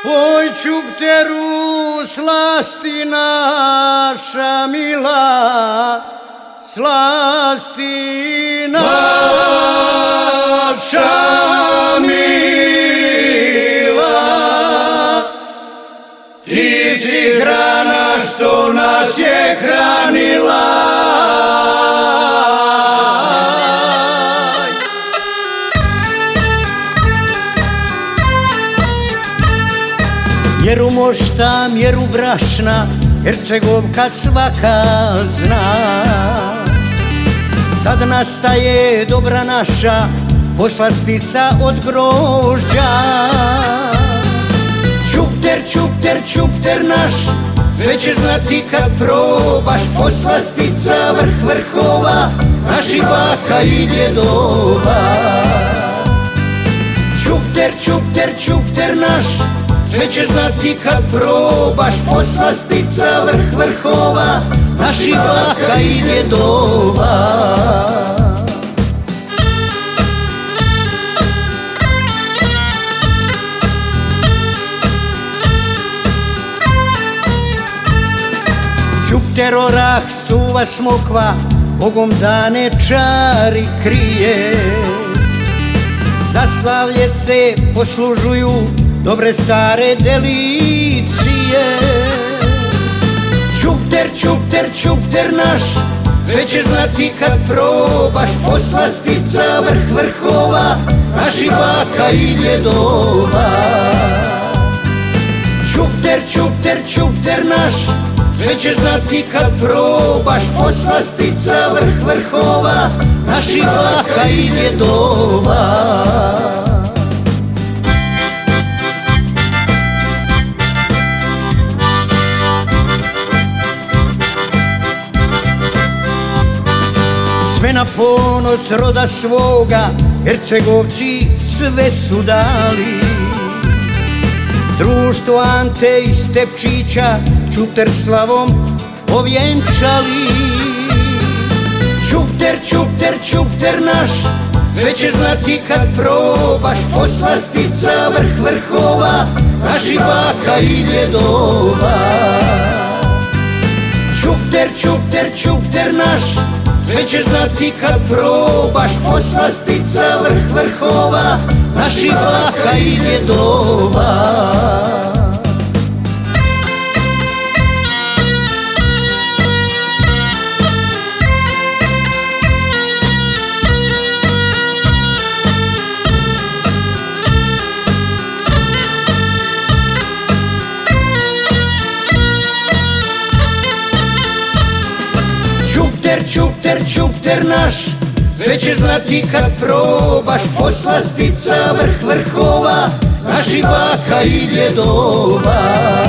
Oj, čupteru, slasti naša mila, slasti naša mila. Ti si hrana što nas je hranila. Mjeru mošta, mjeru brašna, Hercegovka svaka zna. Sad nastaje dobra naša, poslastica od grožđa. Čupter, čupter, čupter naš, sve ćeš znati kad probaš. Poslastica vrh vrhova, naših baka i djedova. Čupter, čupter, čupter naš, sve ćeš znati kad probaš. Poslastica vrh vrhova, naših baka i djedova. Čupter, orah, suva, smokva, Bogom dane čari krije. Za slavlje se poslužuju dobre stare delicije. Čupter, čupter, čupter naš, sve ćeš znati kad probaš. Poslastica vrh vrhova, naših baka i djedova. Čupter, čupter, čupter naš, sve ćeš znati kad probaš. Poslastica vrh vrhova, naših baka i djedova. Sve na ponos roda svoga, Hercegovci sve su dali. Društvo Ante i Stepčića Čupter slavom ovjenčali. Čupter, čupter, čupter naš, sve ćeš znati kad probaš. Poslastica vrh vrhova, naših baka i djedova. Čupter, čupter, čupter naš, sve ćeš znati kad probaš. Poslastica vrh vrhova, naših baka i djedova. Čupter, čupter, čupter naš, sve ćeš znati kad probaš. Poslastica vrh vrhova, naših baka i djedova.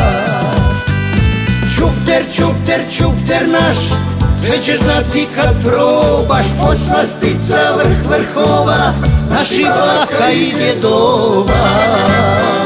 Čupter, čupter, čupter naš, sve ćeš znati kad probaš. Poslastica vrh vrhova, naših baka i djedova.